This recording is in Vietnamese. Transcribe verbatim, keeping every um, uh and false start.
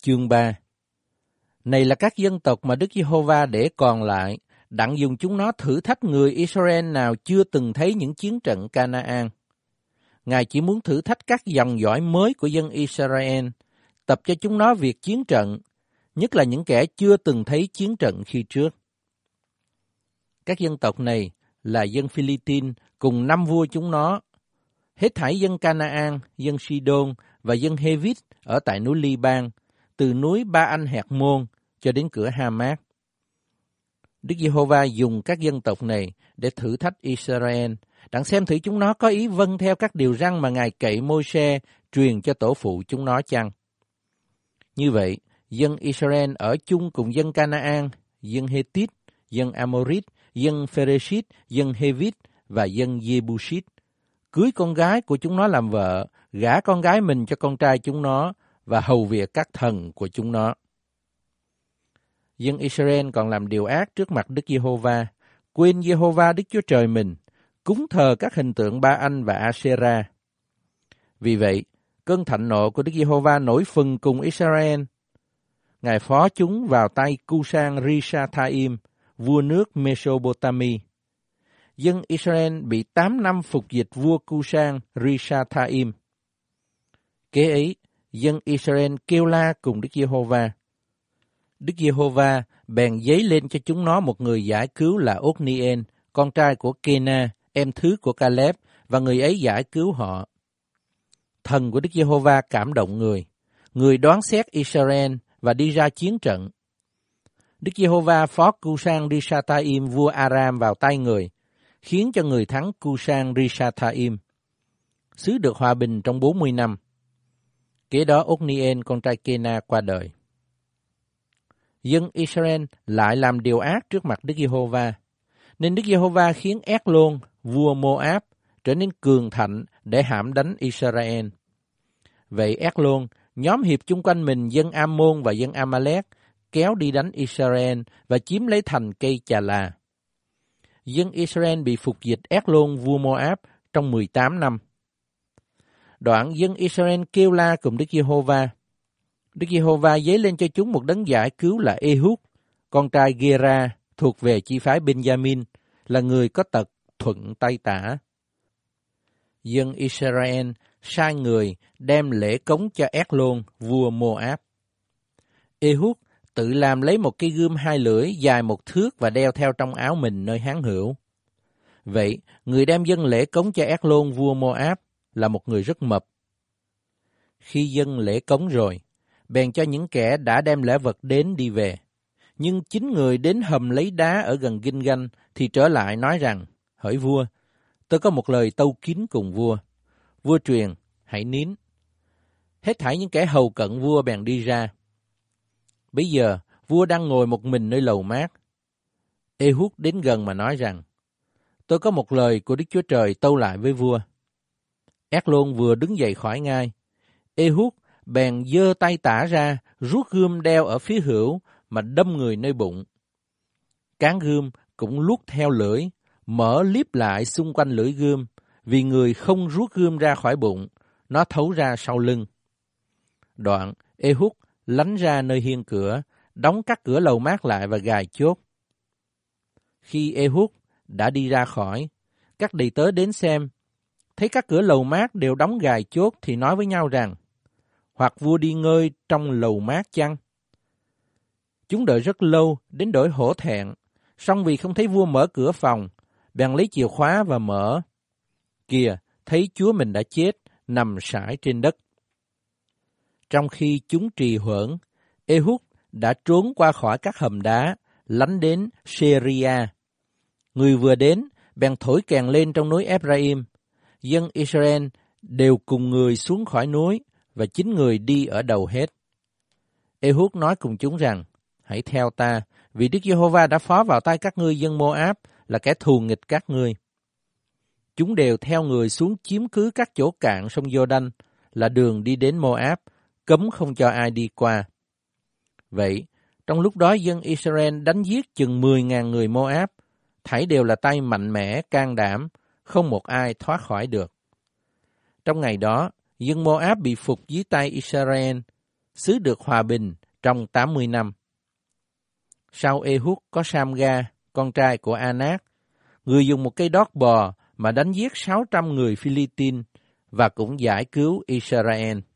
Chương ba. Này là các dân tộc mà Đức Giê-hô-va để còn lại, đặng dùng chúng nó thử thách người Israel nào chưa từng thấy những chiến trận Ca-na-an. Ngài chỉ muốn thử thách các dòng dõi mới của dân Israel, tập cho chúng nó việc chiến trận, nhất là những kẻ chưa từng thấy chiến trận khi trước. Các dân tộc này là dân Phi-li-tin cùng năm vua chúng nó, hết thảy dân Ca-na-an, dân Si-đôn và dân Hê-vít ở tại núi Li-ban, từ núi Ba-anh-hẹt-môn cho đến cửa Ha-mát. Đức Giê-hô-va dùng các dân tộc này để thử thách Israel, đặng xem thử chúng nó có ý vâng theo các điều răn mà Ngài cậy Môi-se truyền cho tổ phụ chúng nó chăng. Như vậy, dân Israel ở chung cùng dân Ca-na-an, dân Hê-tít, dân A-mô-rít, dân Phê-rê-sít, dân Hê-vít và dân Giê-bu-sít, cưới con gái của chúng nó làm vợ, gả con gái mình cho con trai chúng nó và hầu việc các thần của chúng nó. Dân Israel còn làm điều ác trước mặt Đức Giê-hô-va, quên Giê-hô-va Đức Chúa Trời mình, cúng thờ các hình tượng Ba-anh và A-sê-ra. Vì vậy, cơn thạnh nộ của Đức Giê-hô-va nổi phừng cùng Israel. Ngài phó chúng vào tay Cushan-ri-sa-tha-im, vua nước Mesopotami. Dân Israel bị tám năm phục dịch vua Cushan-ri-sa-tha-im. Kế ấy, dân Israel kêu la cùng Đức Giê-hô-va. Đức Giê-hô-va bèn giấy lên cho chúng nó một người giải cứu là Ốt-ni-en, con trai của Kê-na, em thứ của Ca-lép, và người ấy giải cứu họ. Thần của Đức Giê-hô-va cảm động người, người đoán xét Israel và đi ra chiến trận. Đức Giê-hô-va phó Cushan-ri-sa-tha-im vua Aram vào tay người, khiến cho người thắng Cushan-ri-sa-tha-im. Xứ được hòa bình trong bốn mươi năm. Kế đó Ốt-ni-en, con trai Kê-na, qua đời. Dân Israel lại làm điều ác trước mặt Đức Giê-hô-va, nên Đức Giê-hô-va khiến Ét-lôn, vua Mô-áp, trở nên cường thạnh để hãm đánh Israel. Vậy Ét-lôn nhóm hiệp chung quanh mình dân Am-môn và dân A-ma-lét, kéo đi đánh Israel và chiếm lấy thành cây Chà Là. Dân Israel bị phục dịch Ét-lôn vua Mô-áp trong mười tám năm. Đoạn dân Israel kêu la cùng Đức Giê-hô-va. Đức Giê-hô-va giấy lên cho chúng một đấng giải cứu là Ê-hút, con trai Gê-ra, thuộc về chi phái Ben-gia-min, là người có tật thuận tay tả. Dân Israel sai người đem lễ cống cho Ét-lôn, vua Mô-áp. Ê-hút tự làm lấy một cây gươm hai lưỡi dài một thước và đeo theo trong áo mình nơi hán hữu. Vậy, người đem dâng lễ cống cho Ét-lôn, vua Mô-áp, là một người rất mập. Khi dâng lễ cống rồi, bèn cho những kẻ đã đem lễ vật đến đi về. Nhưng chính người đến hầm lấy đá ở gần Ginh-ganh thì trở lại nói rằng, hỡi vua, tôi có một lời tâu kín cùng vua. Vua truyền, hãy nín. Hết thảy những kẻ hầu cận vua bèn đi ra. Bây giờ, vua đang ngồi một mình nơi lầu mát. Ê-hút đến gần mà nói rằng, tôi có một lời của Đức Chúa Trời tâu lại với vua. Ét-lôn vừa đứng dậy khỏi ngai. Ê-hút bèn giơ tay tả ra, rút gươm đeo ở phía hữu mà đâm người nơi bụng. Cán gươm cũng luốt theo lưỡi, mở liếp lại xung quanh lưỡi gươm, vì người không rút gươm ra khỏi bụng, nó thấu ra sau lưng. Đoạn, Ê-hút lánh ra nơi hiên cửa, đóng các cửa lầu mát lại và gài chốt. Khi Ê-hút đã đi ra khỏi, các đầy tớ đến xem, thấy các cửa lầu mát đều đóng gài chốt thì nói với nhau rằng, hoặc vua đi ngơi trong lầu mát chăng? Chúng đợi rất lâu đến đổi hổ thẹn, song vì không thấy vua mở cửa phòng, bèn lấy chìa khóa và mở. Kìa, thấy chúa mình đã chết, nằm sải trên đất. Trong khi chúng trì hoãn, Ê-hút đã trốn qua khỏi các hầm đá, lánh đến Sê-ri-a. Người vừa đến, bèn thổi kèn lên trong núi Ép-ra-im. Dân Israel đều cùng người xuống khỏi núi, và chính người đi ở đầu hết. Ê-hút nói cùng chúng rằng, hãy theo ta, vì Đức Giê-hô-va đã phó vào tay các ngươi dân Mô-áp, là kẻ thù nghịch các ngươi. Chúng đều theo người xuống chiếm cứ các chỗ cạn sông Giô-đanh, là đường đi đến Mô-áp, cấm không cho ai đi qua. Vậy, trong lúc đó dân Israel đánh giết chừng mười ngàn người Mô-áp, thảy đều là tay mạnh mẽ, can đảm, không một ai thoát khỏi được. Trong ngày đó, dân Mô-áp bị phục dưới tay Israel, xứ được hòa bình trong tám mươi năm. Sau Ehud có Samga, con trai của Anak, người dùng một cây đót bò mà đánh giết sáu trăm người Philippines và cũng giải cứu Israel.